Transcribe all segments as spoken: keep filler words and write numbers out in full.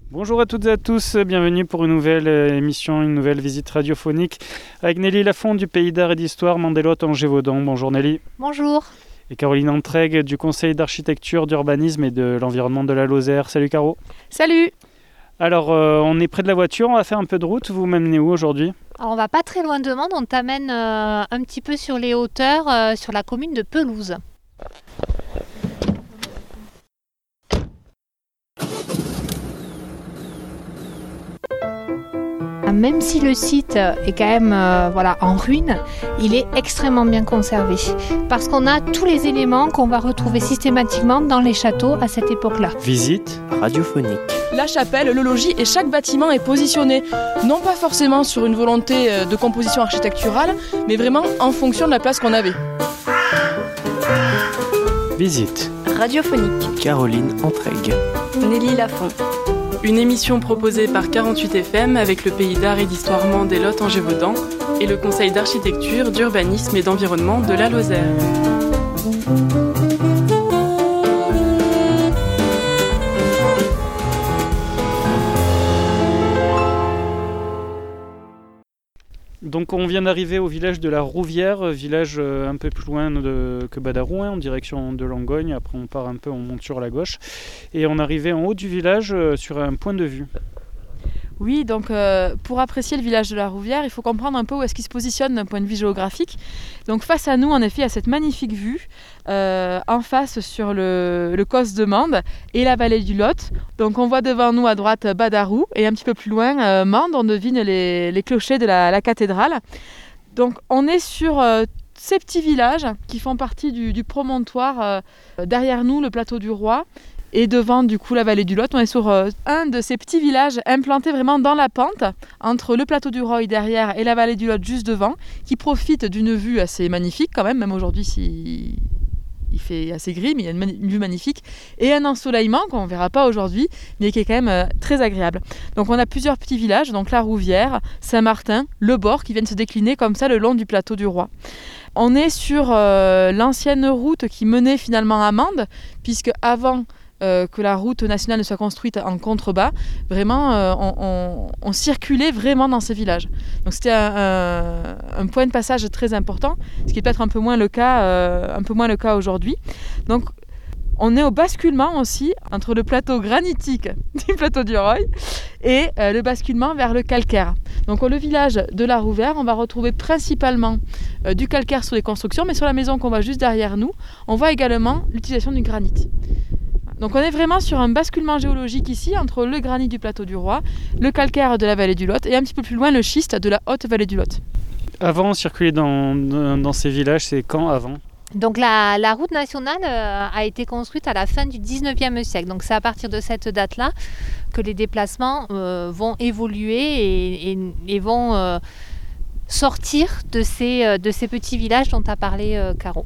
Bonjour à toutes et à tous, bienvenue pour une nouvelle émission, une nouvelle visite radiophonique avec Nelly Lafont du Pays d'Art et d'Histoire Mandelot-Angers-Vaudan. Bonjour Nelly. Bonjour. Et Caroline Antrègue du Conseil d'architecture, d'urbanisme et de l'environnement de la Lozère. Salut Caro. Salut. Alors euh, on est près de la voiture, on va faire un peu de route. Vous m'amenez où aujourd'hui ? Alors on va pas très loin de Mende, on t'amène euh, un petit peu sur les hauteurs, euh, sur la commune de Pelouse. Même si le site est quand même euh, voilà, en ruine, il est extrêmement bien conservé parce qu'on a tous les éléments qu'on va retrouver systématiquement dans les châteaux à cette époque-là. Visite radiophonique. La chapelle, le logis et chaque bâtiment est positionné, non pas forcément sur une volonté de composition architecturale, mais vraiment en fonction de la place qu'on avait. Visite radiophonique. Caroline Antrègue. Nelly Lafont. Une émission proposée par quarante-huit F M avec le Pays d'Art et d'Histoire Mandelot-Angers-Vaudan et le Conseil d'architecture, d'urbanisme et d'environnement de la Lozère. Donc on vient d'arriver au village de la Rouvière, village un peu plus loin de, que Badarou, hein, en direction de Langogne. Après on part un peu, on monte sur la gauche. Et on arrivait en haut du village euh, sur un point de vue. Oui, donc euh, pour apprécier le village de la Rouvière, il faut comprendre un peu où est-ce qu'il se positionne d'un point de vue géographique. Donc face à nous, en effet, il y a cette magnifique vue euh, en face sur le, le Causse de Mende et la vallée du Lot. Donc on voit devant nous à droite Badarou et un petit peu plus loin euh, Mende, on devine les, les clochers de la, la cathédrale. Donc on est sur euh, ces petits villages qui font partie du, du promontoire. Euh, derrière nous, le plateau du Roi. Et devant du coup la vallée du Lot, on est sur euh, un de ces petits villages implantés vraiment dans la pente, entre le plateau du Roy derrière et la vallée du Lot juste devant, qui profite d'une vue assez magnifique quand même, même aujourd'hui si... il fait assez gris, mais il y a une, mani- une vue magnifique, et un ensoleillement qu'on ne verra pas aujourd'hui, mais qui est quand même euh, très agréable. Donc on a plusieurs petits villages, donc la Rouvière, Saint-Martin, Le Bord, qui viennent se décliner comme ça le long du plateau du Roi. On est sur euh, l'ancienne route qui menait finalement à Mende, puisque avant Euh, que la route nationale ne soit construite en contrebas, vraiment euh, on, on, on circulait vraiment dans ces villages. Donc c'était un, un, un point de passage très important, ce qui est peut-être un peu moins le cas, euh, un peu moins le cas aujourd'hui. Donc on est au basculement aussi entre le plateau granitique du plateau du Roy et euh, le basculement vers le calcaire. Donc le village de la Rouvière, on va retrouver principalement euh, du calcaire sur les constructions, mais sur la maison qu'on voit juste derrière nous, on voit également l'utilisation du granit. Donc on est vraiment sur un basculement géologique ici entre le granit du plateau du Roi, le calcaire de la vallée du Lot et un petit peu plus loin le schiste de la haute vallée du Lot. Avant, circuler dans, dans, dans ces villages, c'est quand avant ? Donc la, la route nationale euh, a été construite à la fin du dix-neuvième siècle. Donc c'est à partir de cette date-là que les déplacements euh, vont évoluer et, et, et vont euh, sortir de ces, de ces petits villages dont a parlé euh, Caro.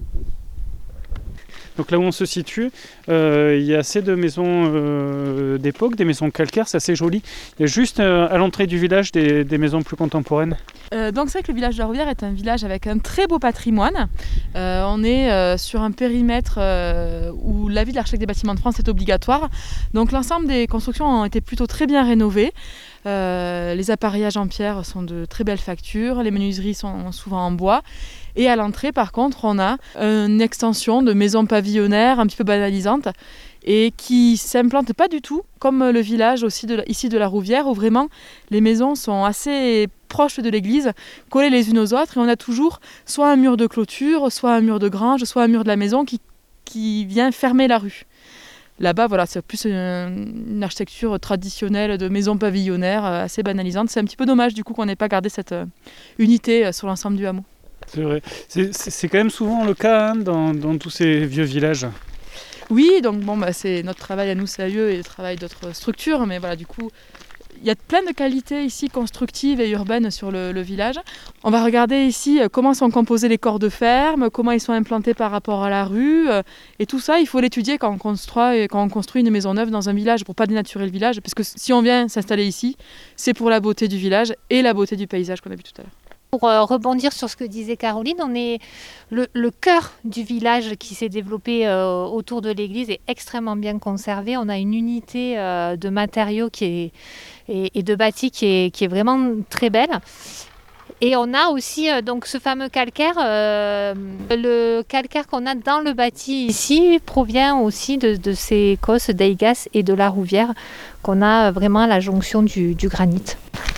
Donc là où on se situe, euh, il y a assez de maisons euh, d'époque, des maisons calcaires, c'est assez joli. Il y a juste euh, à l'entrée du village des, des maisons plus contemporaines. Euh, donc c'est vrai que le village de la Rouvière est un village avec un très beau patrimoine. Euh, on est euh, sur un périmètre euh, où l'avis de l'architecte des bâtiments de France est obligatoire. Donc l'ensemble des constructions ont été plutôt très bien rénovées. Euh, les appareillages en pierre sont de très belles factures, les menuiseries sont souvent en bois. Et à l'entrée, par contre, on a une extension de maisons pavillonnaires un petit peu banalisantes et qui ne s'implante pas du tout, comme le village aussi de la, ici de la Rouvière, où vraiment les maisons sont assez proches de l'église, collées les unes aux autres, et on a toujours soit un mur de clôture, soit un mur de grange, soit un mur de la maison qui, qui vient fermer la rue. Là-bas, voilà, c'est plus une, une architecture traditionnelle de maisons pavillonnaires assez banalisante. C'est un petit peu dommage du coup qu'on n'ait pas gardé cette euh, unité sur l'ensemble du hameau. C'est vrai. C'est, c'est, c'est quand même souvent le cas hein, dans, dans tous ces vieux villages. Oui, donc bon, bah, c'est notre travail à nous sérieux et le travail d'autres structures, mais voilà, du coup, il y a plein de qualités ici constructives et urbaines sur le, le village. On va regarder ici comment sont composés les corps de ferme, comment ils sont implantés par rapport à la rue, et tout ça, il faut l'étudier quand on construit, quand on construit une maison neuve dans un village pour pas dénaturer le village, parce que si on vient s'installer ici, c'est pour la beauté du village et la beauté du paysage qu'on a vu tout à l'heure. Pour euh, rebondir sur ce que disait Caroline, on est le, le cœur du village qui s'est développé euh, autour de l'église est extrêmement bien conservé. On a une unité euh, de matériaux qui est, et, et de bâti qui est, qui est vraiment très belle. Et on a aussi euh, donc ce fameux calcaire. Euh, le calcaire qu'on a dans le bâti ici provient aussi de, de ces cosses d'Eigas et de la Rouvière qu'on a vraiment à la jonction du, du granit.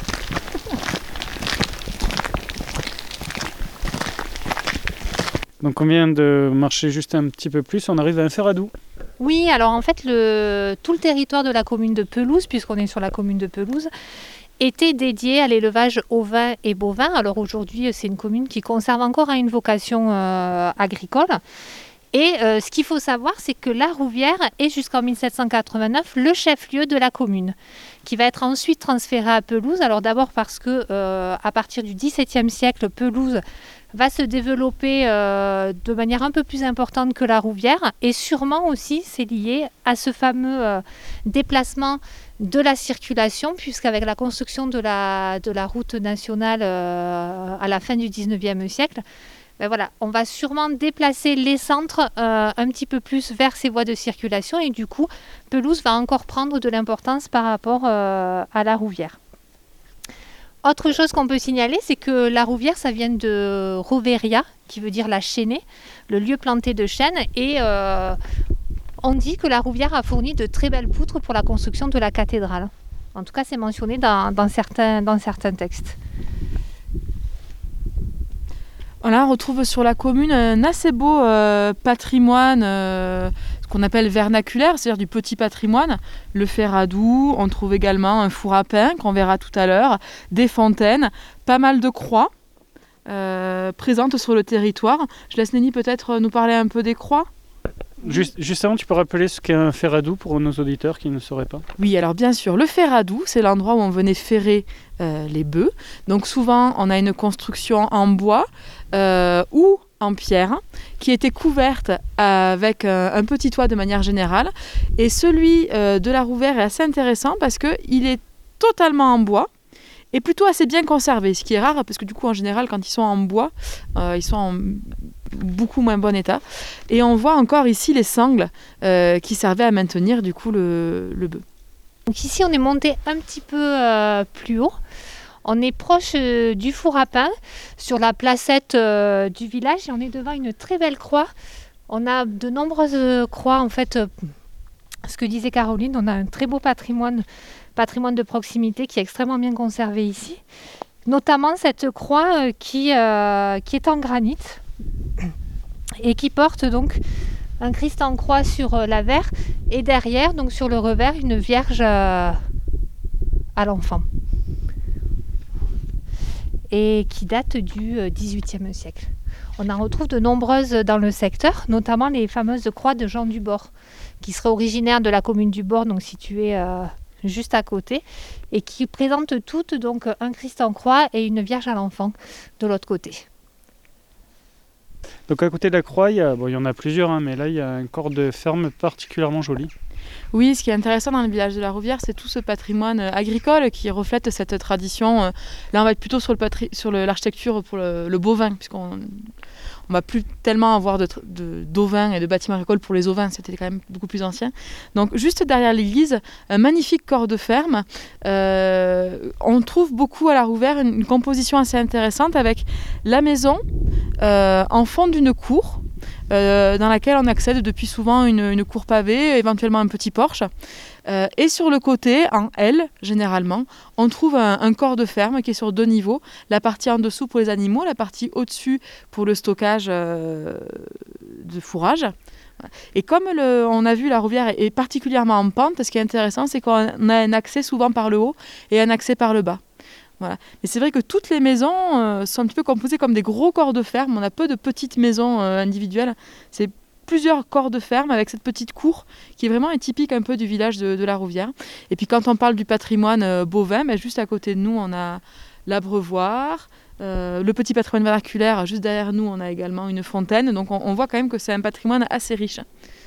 Donc on vient de marcher juste un petit peu plus, on arrive à un Ferradou. Oui, alors en fait le, tout le territoire de la commune de Pelouse, puisqu'on est sur la commune de Pelouse, était dédié à l'élevage ovin et bovin. Alors aujourd'hui c'est une commune qui conserve encore une vocation euh, agricole. Et euh, ce qu'il faut savoir, c'est que la Rouvière est jusqu'en mille sept cent quatre-vingt-neuf le chef-lieu de la commune, qui va être ensuite transféré à Pelouse. Alors d'abord parce que euh, à partir du dix-septième siècle, Pelouse va se développer euh, de manière un peu plus importante que la Rouvière, et sûrement aussi c'est lié à ce fameux euh, déplacement de la circulation, puisqu'avec la construction de la, de la route nationale euh, à la fin du dix-neuvième siècle, ben voilà, on va sûrement déplacer les centres euh, un petit peu plus vers ces voies de circulation, et du coup Pelouse va encore prendre de l'importance par rapport euh, à la Rouvière. Autre chose qu'on peut signaler, c'est que la Rouvière, ça vient de Roveria, qui veut dire la chaînée, le lieu planté de chênes. Et euh, on dit que la Rouvière a fourni de très belles poutres pour la construction de la cathédrale. En tout cas, c'est mentionné dans, dans, certains, dans certains textes. Là, on retrouve sur la commune un assez beau euh, patrimoine, euh, ce qu'on appelle vernaculaire, c'est-à-dire du petit patrimoine. Le Ferradou, on trouve également un four à pain qu'on verra tout à l'heure, des fontaines, pas mal de croix euh, présentes sur le territoire. Je laisse Néni peut-être nous parler un peu des croix. Juste, juste avant, tu peux rappeler ce qu'est un Ferradou pour nos auditeurs qui ne sauraient pas? Oui, alors bien sûr, le Ferradou, c'est l'endroit où on venait ferrer euh, les bœufs. Donc souvent, on a une construction en bois euh, ou en pierre qui était couverte avec un, un petit toit de manière générale. Et celui euh, de la Rouvière est assez intéressant parce qu'il est totalement en bois et plutôt assez bien conservé, ce qui est rare parce que du coup, en général, quand ils sont en bois, euh, ils sont en beaucoup moins bon état. Et on voit encore ici les sangles euh, qui servaient à maintenir du coup le, le bœuf. Donc ici on est monté un petit peu euh, plus haut. On est proche euh, du four à pain, sur la placette euh, du village, et on est devant une très belle croix. On a de nombreuses croix en fait. Euh, ce que disait Caroline, on a un très beau patrimoine, patrimoine de proximité qui est extrêmement bien conservé ici. Notamment cette croix euh, qui, euh, qui est en granit et qui porte donc un Christ en croix sur euh, l'avers, et derrière, donc sur le revers, une Vierge euh, à l'enfant, et qui date du euh, dix-huitième siècle. On en retrouve de nombreuses dans le secteur, notamment les fameuses croix de Jean du Bord, qui seraient originaires de la commune du Bord, donc située euh, juste à côté, et qui présentent toutes donc un Christ en croix et une Vierge à l'enfant de l'autre côté. Donc à côté de la croix, il y, a, bon, il y en a plusieurs, hein, mais là il y a un corps de ferme particulièrement joli. Oui, ce qui est intéressant dans le village de la Rouvière, c'est tout ce patrimoine agricole qui reflète cette tradition. Là, on va être plutôt sur, le patri- sur le, l'architecture pour le, le bovin, puisqu'on on va plus tellement avoir de, de, d'ovins et de bâtiments agricoles pour les ovins, c'était quand même beaucoup plus ancien. Donc juste derrière l'église, un magnifique corps de ferme. Euh, on trouve beaucoup à la Rouvière une, une composition assez intéressante avec la maison euh, en fond d'une cour, Euh, dans laquelle on accède depuis souvent une, une cour pavée, éventuellement un petit porche. Euh, et sur le côté, en L, généralement, on trouve un, un corps de ferme qui est sur deux niveaux. La partie en dessous pour les animaux, la partie au-dessus pour le stockage euh, de fourrage. Et comme le, on a vu, la Rouvière est particulièrement en pente, ce qui est intéressant, c'est qu'on a un accès souvent par le haut et un accès par le bas. Voilà. Mais c'est vrai que toutes les maisons euh, sont un petit peu composées comme des gros corps de ferme. On a peu de petites maisons euh, individuelles. C'est plusieurs corps de ferme avec cette petite cour qui est vraiment typique un peu du village de, de la Rouvière. Et puis quand on parle du patrimoine euh, bovin, ben, juste à côté de nous, on a l'abreuvoir, euh, le petit patrimoine vernaculaire. Juste derrière nous, on a également une fontaine. Donc on, on voit quand même que c'est un patrimoine assez riche.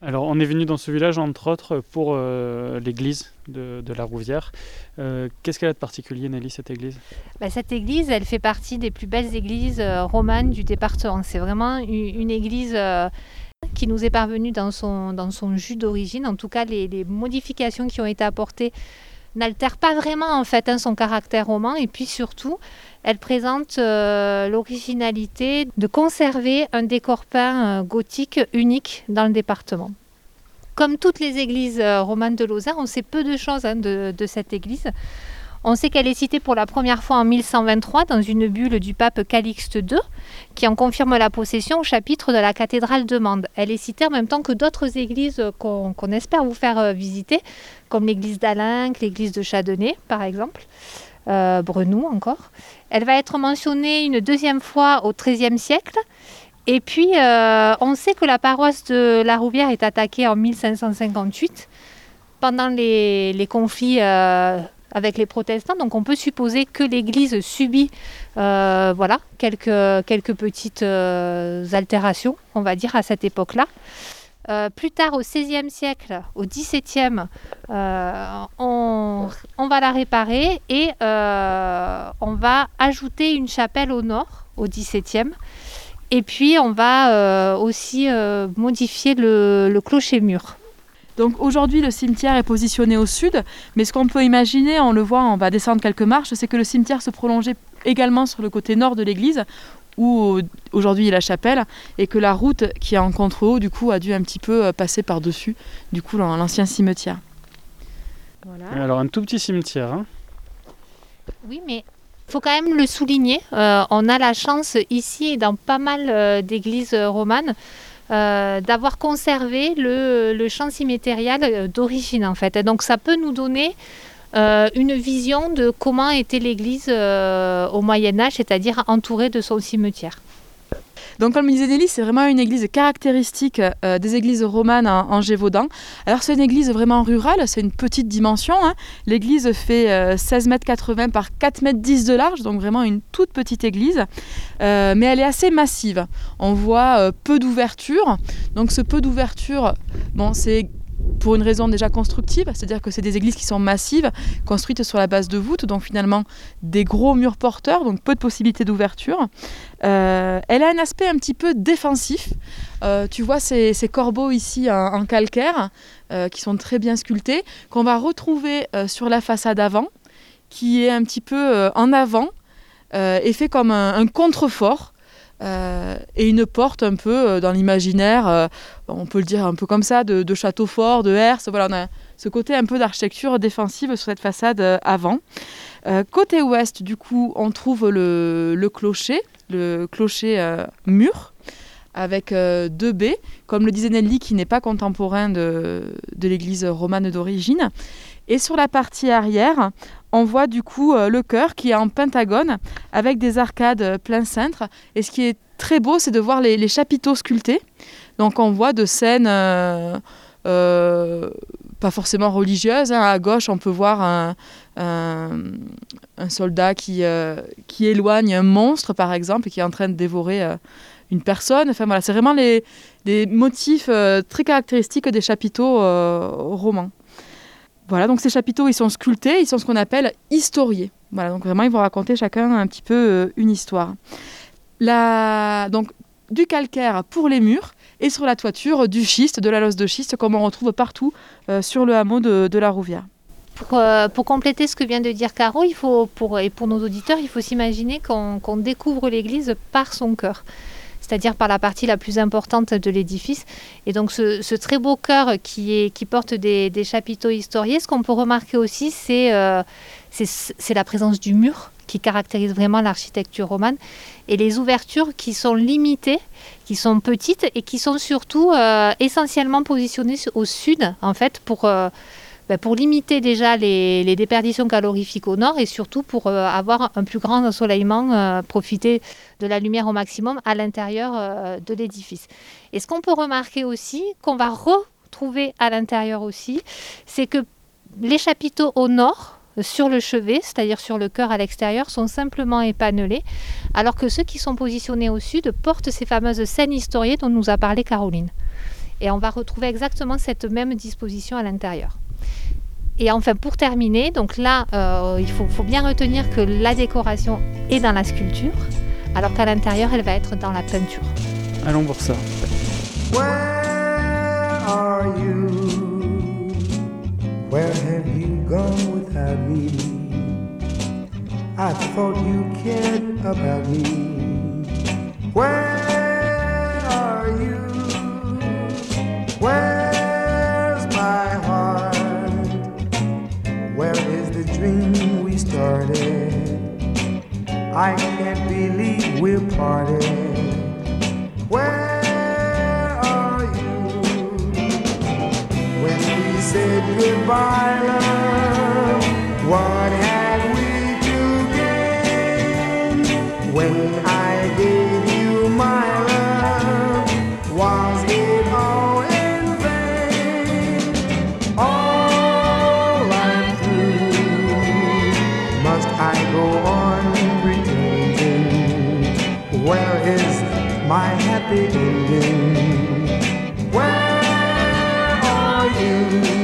Alors on est venu dans ce village entre autres pour euh, l'église de, de la Rouvière. Euh, qu'est-ce qu'elle a de particulier, Nelly, cette église ? Bah, cette église, elle fait partie des plus belles églises euh, romanes du département. C'est vraiment une, une église euh, qui nous est parvenue dans son, dans son jus d'origine. En tout cas, les, les modifications qui ont été apportées n'altèrent pas vraiment en fait hein, son caractère roman. Et puis surtout, elle présente euh, l'originalité de conserver un décor peint euh, gothique unique dans le département. Comme toutes les églises euh, romanes de Lozère, on sait peu de choses hein, de, de cette église. On sait qu'elle est citée pour la première fois en mille cent vingt-trois dans une bulle du pape Calixte deux, qui en confirme la possession au chapitre de la cathédrale de Mende. Elle est citée en même temps que d'autres églises qu'on, qu'on espère vous faire visiter, comme l'église d'Alinck, l'église de Châdenay par exemple, euh, Brenoux encore. Elle va être mentionnée une deuxième fois au treizième siècle. Et puis, euh, on sait que la paroisse de la Rouvière est attaquée en mille cinq cent cinquante-huit, pendant les, les conflits euh, avec les protestants. Donc, on peut supposer que l'Église subit euh, voilà, quelques, quelques petites euh, altérations, on va dire, à cette époque-là. Euh, plus tard, au seizième siècle, au dix-septième, euh, on, on va la réparer et euh, on va ajouter une chapelle au nord, au dix-septième. Et puis, on va euh, aussi euh, modifier le, le clocher-mur. Donc aujourd'hui, le cimetière est positionné au sud, mais ce qu'on peut imaginer, on le voit, on va descendre quelques marches, c'est que le cimetière se prolongeait également sur le côté nord de l'église, où aujourd'hui il y a la chapelle, et que la route qui est en contre-haut, du coup, a dû un petit peu passer par-dessus, du coup, l'ancien cimetière. Voilà. Alors un tout petit cimetière, hein. Oui, mais il faut quand même le souligner. Euh, on a la chance ici et dans pas mal euh, d'églises romanes euh, d'avoir conservé le, le champ cimmétérial d'origine en fait. Et donc ça peut nous donner euh, une vision de comment était l'église euh, au Moyen-Âge, c'est-à-dire entourée de son cimetière. Donc comme le disait Nelly, c'est vraiment une église caractéristique euh, des églises romanes en, en Gévaudan. Alors c'est une église vraiment rurale, c'est une petite dimension. Hein. L'église fait euh, seize mètres quatre-vingts par quatre mètres dix de large, donc vraiment une toute petite église. Euh, mais elle est assez massive. On voit euh, peu d'ouverture. Donc ce peu d'ouverture, bon, c'est pour une raison déjà constructive, c'est-à-dire que c'est des églises qui sont massives, construites sur la base de voûtes, donc finalement des gros murs porteurs, donc peu de possibilités d'ouverture. Euh, elle a un aspect un petit peu défensif. Euh, tu vois ces, ces corbeaux ici en, en calcaire, euh, qui sont très bien sculptés, qu'on va retrouver euh, sur la façade avant, qui est un petit peu euh, en avant, euh, et fait comme un, un contrefort. Euh, et une porte un peu euh, dans l'imaginaire, euh, on peut le dire un peu comme ça, de, de château fort, de herse. Voilà, on a ce côté un peu d'architecture défensive sur cette façade euh, avant. Euh, côté ouest, du coup, on trouve le, le clocher, le clocher euh, mur, avec euh, deux baies, comme le disait Nelly, qui n'est pas contemporain de, de l'église romane d'origine. Et sur la partie arrière, on voit du coup euh, le chœur qui est en pentagone avec des arcades plein cintre. Et ce qui est très beau, c'est de voir les, les chapiteaux sculptés. Donc on voit de scènes euh, euh, pas forcément religieuses. Hein. À gauche, on peut voir un, un, un soldat qui, euh, qui éloigne un monstre, par exemple, et qui est en train de dévorer euh, une personne. Enfin voilà, c'est vraiment les, les motifs euh, très caractéristiques des chapiteaux euh, romans. Voilà, donc ces chapiteaux, ils sont sculptés, ils sont ce qu'on appelle historiés. Voilà, donc vraiment, ils vont raconter chacun un petit peu euh, une histoire. La... Donc, du calcaire pour les murs et sur la toiture, du schiste, de la losse de schiste, comme on retrouve partout euh, sur le hameau de, de la Rouvière. Pour, euh, pour compléter ce que vient de dire Caro, il faut, pour, et pour nos auditeurs, il faut s'imaginer qu'on, qu'on découvre l'église par son chœur, c'est-à-dire par la partie la plus importante de l'édifice. Et donc ce, ce très beau chœur qui, est, qui porte des, des chapiteaux historiés, ce qu'on peut remarquer aussi, c'est, euh, c'est, c'est la présence du mur qui caractérise vraiment l'architecture romane, et les ouvertures qui sont limitées, qui sont petites et qui sont surtout euh, essentiellement positionnées au sud, en fait, pour... Euh, Ben pour limiter déjà les, les déperditions calorifiques au nord et surtout pour euh, avoir un plus grand ensoleillement, euh, profiter de la lumière au maximum à l'intérieur euh, de l'édifice. Et ce qu'on peut remarquer aussi, qu'on va retrouver à l'intérieur aussi, c'est que les chapiteaux au nord, sur le chevet, c'est-à-dire sur le chœur à l'extérieur, sont simplement épanelés, alors que ceux qui sont positionnés au sud portent ces fameuses scènes historiées dont nous a parlé Caroline. Et on va retrouver exactement cette même disposition à l'intérieur. Et enfin, pour terminer, donc là, euh, il faut, faut bien retenir que la décoration est dans la sculpture, alors qu'à l'intérieur, elle va être dans la peinture. Allons voir ça. Where are you? Where have you gone without me? I thought you cared about me. Where are you? Where's my heart? Where is the dream we started? I can't believe we're parted. Where are you? When we said goodbye, love, what had we to gain? When I gave you my love, was it all in vain? All I'm through, must I go on pretending? Where is my happy ending? Where are you?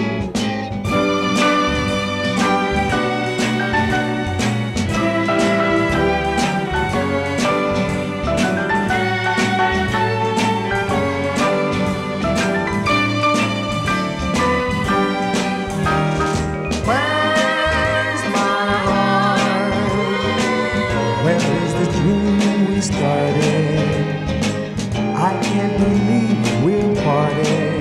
Where's my heart? Where is the dream we started? I can't believe we're parted.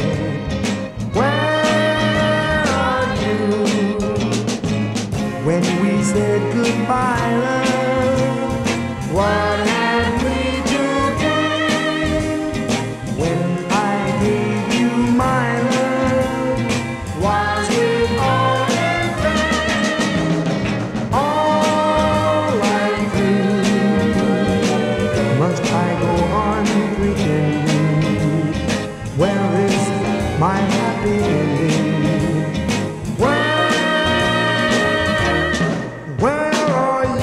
Where are you? When we said goodbye, love, what had we to gain? When I gave you my love, was it all in vain? All I do, must I go on pretending? Where is my happy ending? Where, where are you?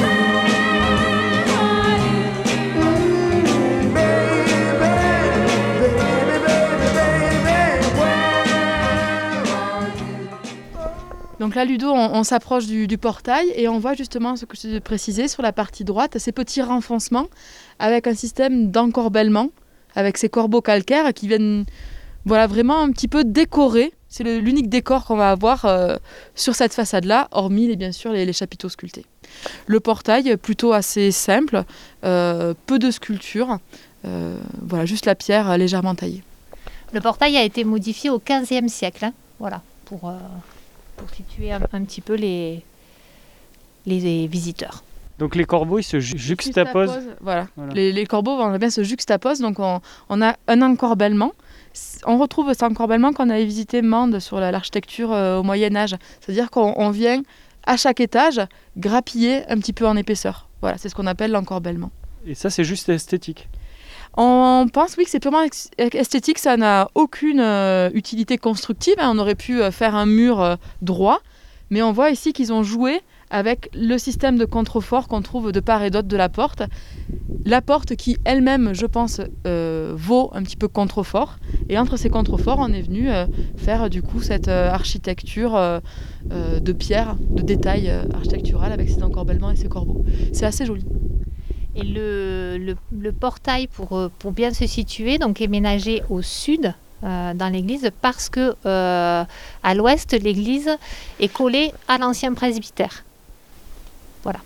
Mm, baby, baby, baby, baby, where are you? Donc là, Ludo, on, on s'approche du, du portail et on voit justement ce que je te précisais sur la partie droite, ces petits renfoncements avec un système d'encorbellement, avec ces corbeaux calcaires qui viennent voilà, vraiment un petit peu décorer. C'est le, l'unique décor qu'on va avoir euh, sur cette façade-là, hormis les, bien sûr les, les chapiteaux sculptés. Le portail, plutôt assez simple, euh, peu de sculpture, euh, voilà, juste la pierre légèrement taillée. Le portail a été modifié au quinzième siècle, hein, voilà, pour, euh, pour situer un, un petit peu les, les visiteurs. Donc les corbeaux, ils se ju- juxtaposent. Juxtapose, Voilà. Voilà. Les, les corbeaux, on bien se juxtaposent, donc on, on a un encorbellement. On retrouve cet encorbellement qu'on avait visité Mende sur la, l'architecture euh, au Moyen-Âge. C'est-à-dire qu'on on vient à chaque étage grappiller un petit peu en épaisseur. Voilà, c'est ce qu'on appelle l'encorbellement. Et ça, c'est juste esthétique. On pense, oui, que c'est purement ex- esthétique, ça n'a aucune euh, utilité constructive. Hein. On aurait pu euh, faire un mur euh, droit, mais on voit ici qu'ils ont joué avec le système de contrefort qu'on trouve de part et d'autre de la porte. La porte qui elle-même, je pense, euh, vaut un petit peu contrefort. Et entre ces contreforts, on est venu euh, faire du coup cette euh, architecture euh, euh, de pierre, de détail euh, architectural avec ces encorbellements et ces corbeaux. C'est assez joli. Et le, le, le portail, pour, euh, pour bien se situer, donc, est ménagé au sud euh, dans l'église parce que euh, à l'ouest, l'église est collée à l'ancien presbytère. Voilà.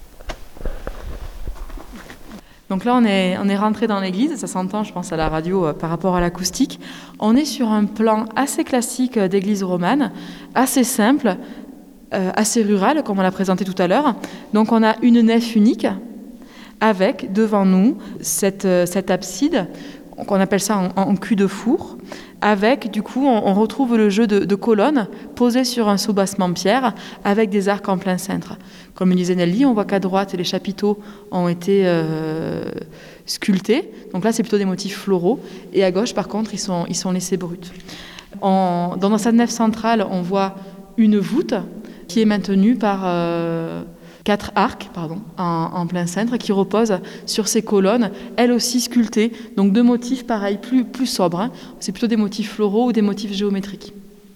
Donc là, on est, on est rentré dans l'église, ça s'entend, je pense, à la radio euh, par rapport à l'acoustique. On est sur un plan assez classique euh, d'église romane, assez simple, euh, assez rural, comme on l'a présenté tout à l'heure. Donc on a une nef unique, avec devant nous cette, euh, cette abside, qu'on appelle ça en, en cul de four, avec, du coup, on, on retrouve le jeu de, de colonnes posées sur un soubassement pierre avec des arcs en plein cintre. Comme le disait Nelly, on voit qu'à droite, les chapiteaux ont été euh, sculptés. Donc là, c'est plutôt des motifs floraux. Et à gauche, par contre, ils sont, ils sont laissés bruts. En, dans cette nef centrale, on voit une voûte qui est maintenue par euh, quatre arcs pardon, en, en plein cintre qui reposent sur ces colonnes, elles aussi sculptées, donc de motifs pareils, plus, plus sobres. Hein. C'est plutôt des motifs floraux ou des motifs géométriques.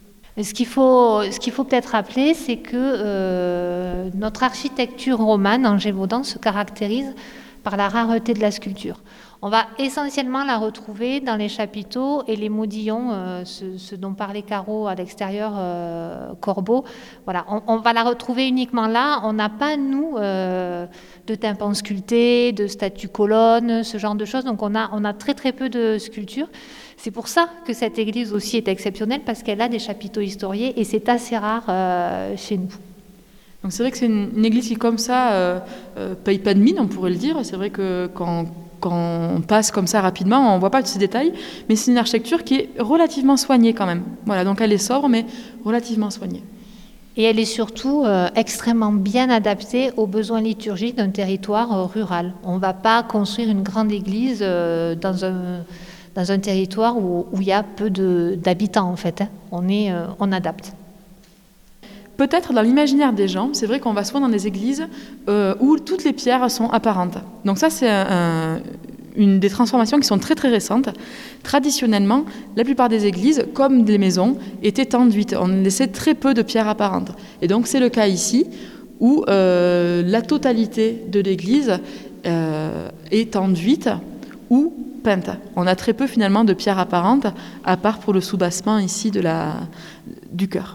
Ce qu'il faut, ce qu'il faut peut-être rappeler, c'est que euh, notre architecture romane en Gévaudan se caractérise par la rareté de la sculpture. On va essentiellement la retrouver dans les chapiteaux et les modillons, euh, ce, ce dont parlait Caro à l'extérieur, euh, Corbeau. Voilà, on, on va la retrouver uniquement là. On n'a pas, nous, euh, de tympans sculptés, de statues colonnes, ce genre de choses. Donc on a, on a très très peu de sculptures. C'est pour ça que cette église aussi est exceptionnelle, parce qu'elle a des chapiteaux historiés et c'est assez rare euh, chez nous. Donc c'est vrai que c'est une, une église qui, comme ça, euh, euh, paye pas de mine, on pourrait le dire. C'est vrai que quand, quand on passe comme ça rapidement, on ne voit pas tous ces détails, mais c'est une architecture qui est relativement soignée quand même. Voilà, donc elle est sobre, mais relativement soignée. Et elle est surtout euh, extrêmement bien adaptée aux besoins liturgiques d'un territoire euh, rural. On ne va pas construire une grande église euh, dans un, dans un territoire où, où il y a peu de, d'habitants, en fait. Hein. On, est, euh, on adapte. Peut-être dans l'imaginaire des gens, c'est vrai qu'on va souvent dans des églises euh, où toutes les pierres sont apparentes. Donc ça, c'est un, un, une des transformations qui sont très très récentes. Traditionnellement, la plupart des églises, comme des maisons, étaient enduites. On laissait très peu de pierres apparentes. Et donc c'est le cas ici, où euh, la totalité de l'église euh, est enduite ou peinte. On a très peu finalement de pierres apparentes, à part pour le soubassement ici de la, du chœur.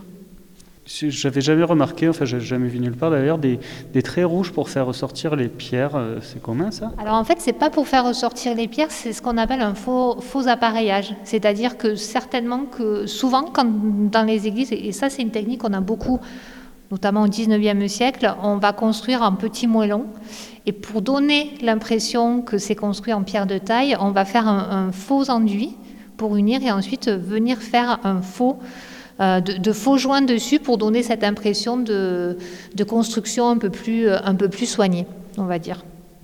J'avais jamais remarqué, enfin j'ai jamais vu nulle part d'ailleurs, des, des traits rouges pour faire ressortir les pierres. C'est commun ça ? Alors en fait, c'est pas pour faire ressortir les pierres, c'est ce qu'on appelle un faux, faux appareillage. C'est-à-dire que certainement que souvent, quand dans les églises, et ça c'est une technique qu'on a beaucoup, notamment au dix-neuvième siècle, on va construire en petits moellons. Et pour donner l'impression que c'est construit en pierre de taille, on va faire un, un faux enduit pour unir et ensuite venir faire un faux Euh, de, de faux joints dessus pour donner cette impression de, de construction un peu plus, un peu plus soignée, on va dire.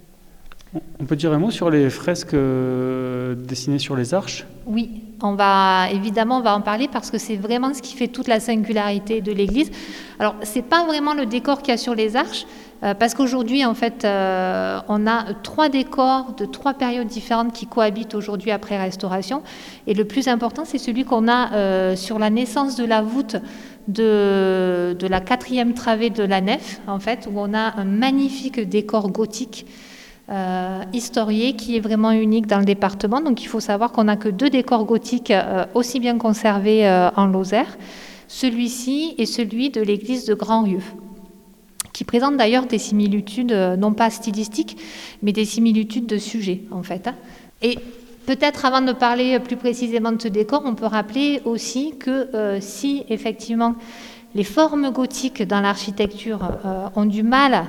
On peut dire un mot sur les fresques euh, dessinées sur les arches ? Oui, on va, évidemment, on va en parler parce que c'est vraiment ce qui fait toute la singularité de l'église. Alors, ce n'est pas vraiment le décor qu'il y a sur les arches, euh, parce qu'aujourd'hui, en fait, euh, on a trois décors de trois périodes différentes qui cohabitent aujourd'hui après restauration. Et le plus important, c'est celui qu'on a euh, sur la naissance de la voûte de, de la quatrième travée de la nef, en fait, où on a un magnifique décor gothique Euh, historié qui est vraiment unique dans le département. Donc il faut savoir qu'on n'a que deux décors gothiques euh, aussi bien conservés euh, en Lozère, celui-ci et celui de l'église de Grand-Rieu, qui présente d'ailleurs des similitudes, euh, non pas stylistiques, mais des similitudes de sujet en fait. Hein. Et peut-être avant de parler plus précisément de ce décor, on peut rappeler aussi que euh, si effectivement les formes gothiques dans l'architecture euh, ont du mal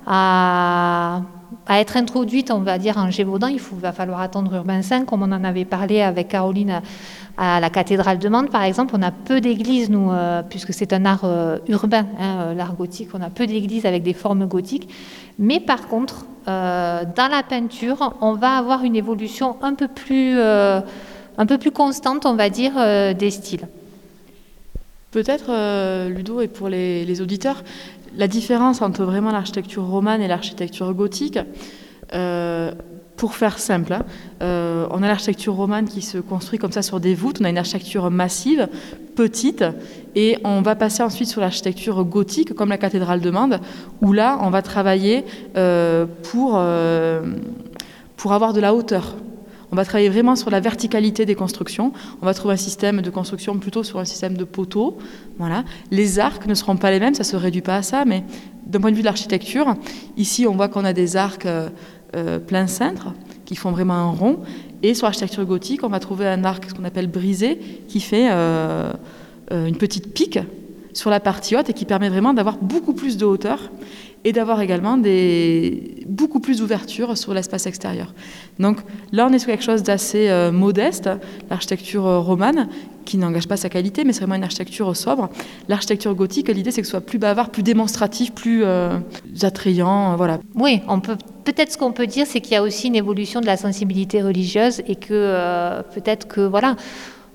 à à être introduite, on va dire, en Gévaudan, il faut, va falloir attendre Urbain cinq, comme on en avait parlé avec Caroline à, à la cathédrale de Mende, par exemple. On a peu d'églises, nous, euh, puisque c'est un art euh, urbain, hein, l'art gothique. On a peu d'églises avec des formes gothiques. Mais par contre, euh, dans la peinture, on va avoir une évolution un peu plus, euh, un peu plus constante, on va dire, euh, des styles. Peut-être, euh, Ludo, et pour les, les auditeurs, la différence entre vraiment l'architecture romane et l'architecture gothique, euh, pour faire simple, hein, euh, on a l'architecture romane qui se construit comme ça sur des voûtes, on a une architecture massive, petite, et on va passer ensuite sur l'architecture gothique, comme la cathédrale de Mende, où là, on va travailler euh, pour, euh, pour avoir de la hauteur. On va travailler vraiment sur la verticalité des constructions. On va trouver un système de construction plutôt sur un système de poteaux. Voilà. Les arcs ne seront pas les mêmes, ça ne se réduit pas à ça, mais d'un point de vue de l'architecture, ici on voit qu'on a des arcs euh, plein cintre qui font vraiment un rond. Et sur l'architecture gothique, on va trouver un arc, ce qu'on appelle brisé, qui fait euh, euh, une petite pique sur la partie haute et qui permet vraiment d'avoir beaucoup plus de hauteur et d'avoir également des, beaucoup plus d'ouverture sur l'espace extérieur. Donc là, on est sur quelque chose d'assez euh, modeste, l'architecture euh, romane, qui n'engage pas sa qualité, mais c'est vraiment une architecture sobre. L'architecture gothique, l'idée, c'est que ce soit plus bavard, plus démonstratif, plus euh, attrayant, euh, voilà. Oui, on peut, peut-être ce qu'on peut dire, c'est qu'il y a aussi une évolution de la sensibilité religieuse et que euh, peut-être que, voilà,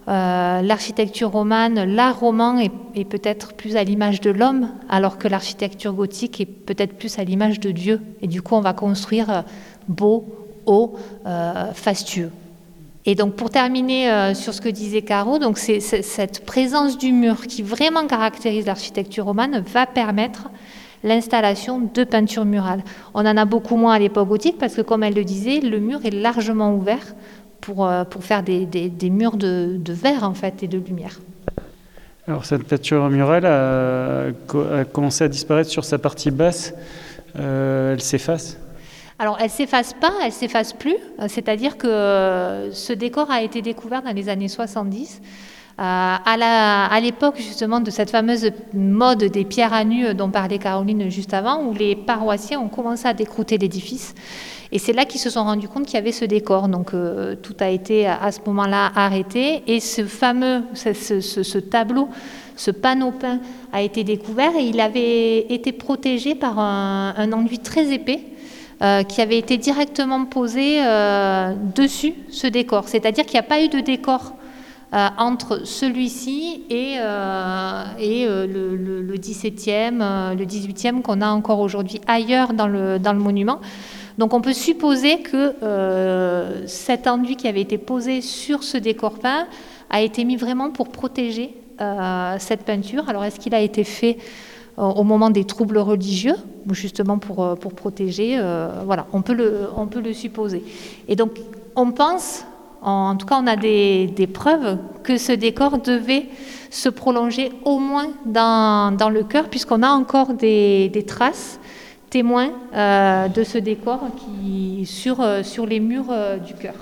Euh, l'architecture romane, l'art roman est, est peut-être plus à l'image de l'homme, alors que l'architecture gothique est peut-être plus à l'image de Dieu. Et du coup, on va construire beau, haut, euh, fastueux. Et donc, pour terminer euh, sur ce que disait Caro, donc c'est, c'est, cette présence du mur qui vraiment caractérise l'architecture romane va permettre l'installation de peintures murales. On en a beaucoup moins à l'époque gothique parce que, comme elle le disait, le mur est largement ouvert pour, pour faire des, des, des murs de, de verre en fait, et de lumière. Alors cette peinture murale a, a commencé à disparaître sur sa partie basse. Euh, elle s'efface. Alors, elle ne s'efface pas, elle ne s'efface plus. C'est-à-dire que ce décor a été découvert dans les années soixante-dix. Euh, à, la, à l'époque, justement, de cette fameuse mode des pierres à nu dont parlait Caroline juste avant, où les paroissiens ont commencé à décrouter l'édifice. Et c'est là qu'ils se sont rendus compte qu'il y avait ce décor. Donc, euh, tout a été à, à ce moment-là arrêté. Et ce fameux, ce, ce, ce tableau, ce panneau peint a été découvert et il avait été protégé par un, un enduit très épais. Euh, qui avait été directement posé euh, dessus ce décor. C'est-à-dire qu'il n'y a pas eu de décor euh, entre celui-ci et, euh, et euh, le, le, le dix-septième, euh, le dix-huitième qu'on a encore aujourd'hui ailleurs dans le, dans le monument. Donc on peut supposer que euh, cet enduit qui avait été posé sur ce décor peint a été mis vraiment pour protéger euh, cette peinture. Alors est-ce qu'il a été fait au moment des troubles religieux, justement pour, pour protéger, euh, voilà, on peut, le, on peut le supposer. Et donc, on pense, en, en tout cas, on a des, des preuves que ce décor devait se prolonger au moins dans, dans le chœur, puisqu'on a encore des, des traces témoins euh, de ce décor qui, sur, euh, sur les murs euh, du chœur.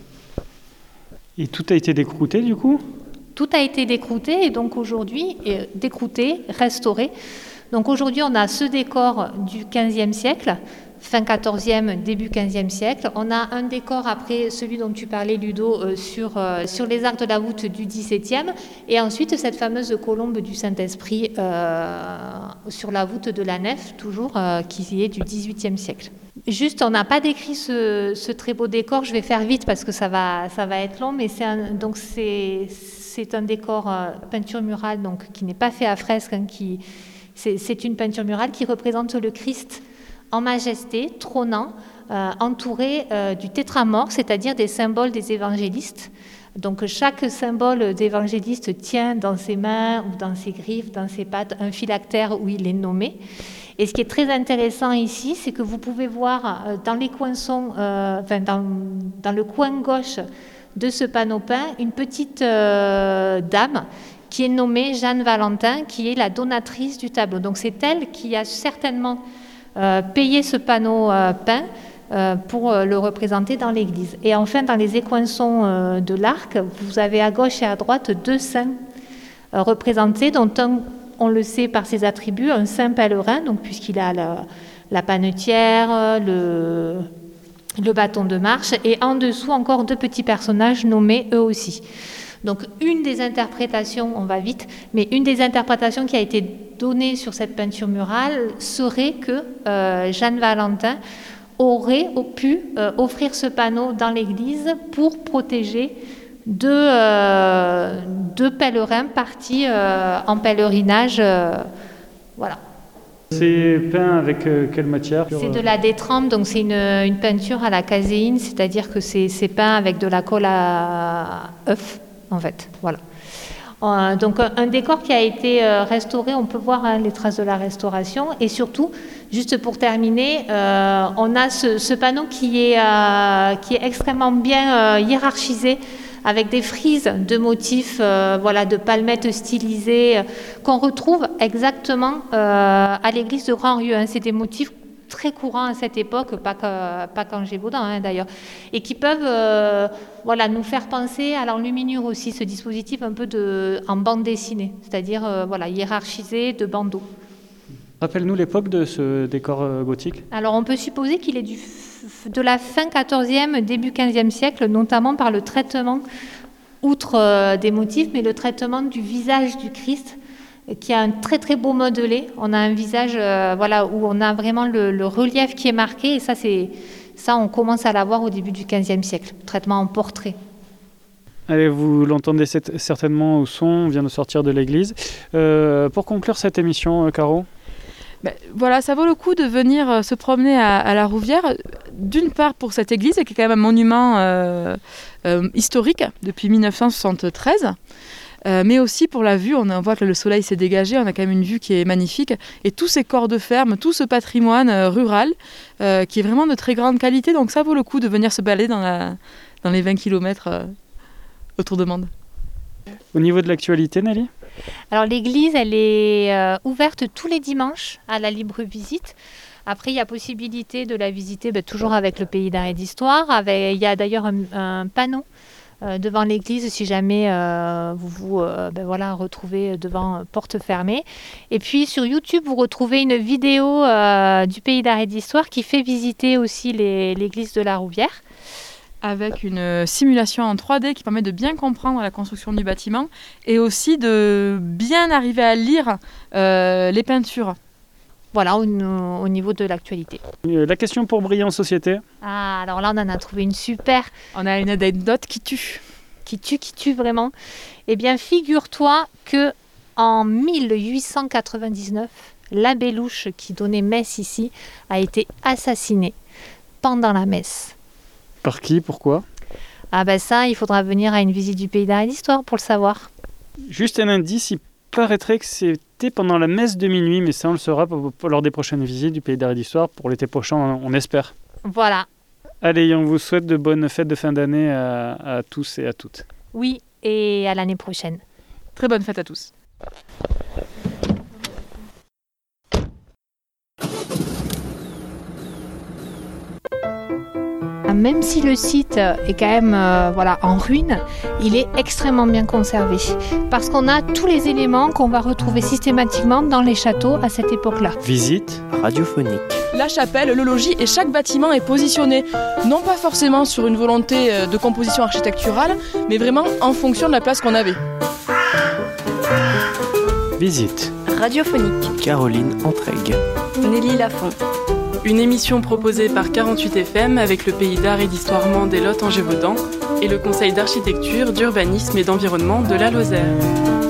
Et tout a été décrouté, du coup ? Tout a été décrouté et donc aujourd'hui, décrouté, restauré. Donc aujourd'hui, on a ce décor du quinzième siècle, fin quatorzième, début quinzième siècle. On a un décor après celui dont tu parlais, Ludo, euh, sur, euh, sur les arcs de la voûte du dix-septième. Et ensuite, cette fameuse colombe du Saint-Esprit euh, sur la voûte de la nef, toujours, euh, qui est du dix-huitième siècle. Juste, on n'a pas décrit ce, ce très beau décor. Je vais faire vite parce que ça va, ça va être long, mais c'est un, donc c'est, c'est un décor euh, peinture murale, donc qui n'est pas fait à fresque. Hein, qui, c'est, c'est une peinture murale qui représente le Christ en majesté, trônant, euh, entouré euh, du tétramorphe, c'est-à-dire des symboles des évangélistes. Donc chaque symbole d'évangéliste tient dans ses mains ou dans ses griffes, dans ses pattes, un phylactère où il est nommé. Et ce qui est très intéressant ici, c'est que vous pouvez voir dans les coinçons, euh, enfin dans, dans le coin gauche de ce panneau peint, une petite euh, dame qui est nommée Jeanne Valentin, qui est la donatrice du tableau. Donc c'est elle qui a certainement euh, payé ce panneau euh, peint euh, pour euh, le représenter dans l'église. Et enfin, dans les écoinçons euh, de l'arc, vous avez à gauche et à droite deux saints euh, représentés, dont un, on le sait par ses attributs, un saint pèlerin, donc puisqu'il a la, la panetière, le, le bâton de marche, et en dessous encore deux petits personnages nommés eux aussi. Donc une des interprétations, on va vite, mais une des interprétations qui a été donnée sur cette peinture murale serait que euh, Jeanne Valentin aurait pu euh, offrir ce panneau dans l'église pour protéger deux, euh, deux pèlerins partis euh, en pèlerinage. Euh, voilà. C'est peint avec euh, quelle matière ? C'est de la détrempe, donc c'est une, une peinture à la caséine, c'est-à-dire que c'est, c'est peint avec de la colle à œuf, en fait. Voilà. Euh, donc un, un décor qui a été euh, restauré, on peut voir hein, les traces de la restauration, et surtout, juste pour terminer, euh, on a ce, ce panneau qui est, euh, qui est extrêmement bien euh, hiérarchisé, avec des frises de motifs, euh, voilà, de palmettes stylisées, euh, qu'on retrouve exactement euh, à l'église de Grand-Rieu. Hein. C'est des motifs très courants à cette époque, pas, que, pas qu'en Gévaudan hein, d'ailleurs, et qui peuvent euh, voilà, nous faire penser à l'enluminure aussi, ce dispositif un peu de, en bande dessinée, c'est-à-dire euh, voilà, hiérarchisé de bandeaux. Rappelle-nous l'époque de ce décor euh, gothique. Alors on peut supposer qu'il est du, de la fin quatorzième, début quinzième siècle, notamment par le traitement, outre euh, des motifs, mais le traitement du visage du Christ, qui a un très très beau modelé. On a un visage euh, voilà, où on a vraiment le, le relief qui est marqué, et ça, c'est, ça on commence à l'avoir au début du quinzième siècle, traitement en portrait. Allez, vous l'entendez certainement au son, on vient de sortir de l'église. Euh, pour conclure cette émission, Caro ? Ben, voilà, ça vaut le coup de venir euh, se promener à, à la Rouvière, d'une part pour cette église, qui est quand même un monument euh, euh, historique depuis mille neuf cent soixante-treize, euh, mais aussi pour la vue. On, on voit que le soleil s'est dégagé, on a quand même une vue qui est magnifique, et tous ces corps de ferme, tout ce patrimoine euh, rural, euh, qui est vraiment de très grande qualité, donc ça vaut le coup de venir se balader dans, la, dans les vingt kilomètres euh, autour de Mende. Au niveau de l'actualité, Nelly ? Alors l'église, elle est euh, ouverte tous les dimanches à la libre visite. Après, il y a possibilité de la visiter ben, toujours avec le pays d'art et d'histoire. Avec, il y a d'ailleurs un, un panneau euh, devant l'église si jamais euh, vous vous euh, ben, voilà, retrouvez devant porte fermée. Et puis sur YouTube, vous retrouvez une vidéo euh, du pays d'art et d'histoire qui fait visiter aussi les, l'église de la Rouvière. Avec une simulation en trois D qui permet de bien comprendre la construction du bâtiment et aussi de bien arriver à lire euh, les peintures. Voilà, au, au niveau de l'actualité. La question pour briller en société ? Ah, alors là, on en a trouvé une super. On a une anecdote qui tue. Qui tue, qui tue vraiment. Eh bien, figure-toi que en mille huit cent quatre-vingt-dix-neuf, l'abbé Louche, qui donnait messe ici, a été assassiné pendant la messe. Par qui ? Pourquoi ? Ah ben ça, il faudra venir à une visite du pays d'art et d'histoire pour le savoir. Juste un indice, il paraîtrait que c'était pendant la messe de minuit, mais ça on le saura pour, pour, lors des prochaines visites du pays d'art et d'histoire, pour l'été prochain, on espère. Voilà. Allez, on vous souhaite de bonnes fêtes de fin d'année à, à tous et à toutes. Oui, et à l'année prochaine. Très bonne fête à tous. Même si le site est quand même euh, voilà, en ruine, il est extrêmement bien conservé. Parce qu'on a tous les éléments qu'on va retrouver systématiquement dans les châteaux à cette époque-là. Visite radiophonique. La chapelle, le logis et chaque bâtiment est positionné, non pas forcément sur une volonté de composition architecturale, mais vraiment en fonction de la place qu'on avait. Visite radiophonique. Caroline Entraigues. Nelly Lafont. Une émission proposée par quarante-huit F M avec le pays d'art et d'histoire Mende et Lot en Gévaudan et le conseil d'architecture, d'urbanisme et d'environnement de la Lozère.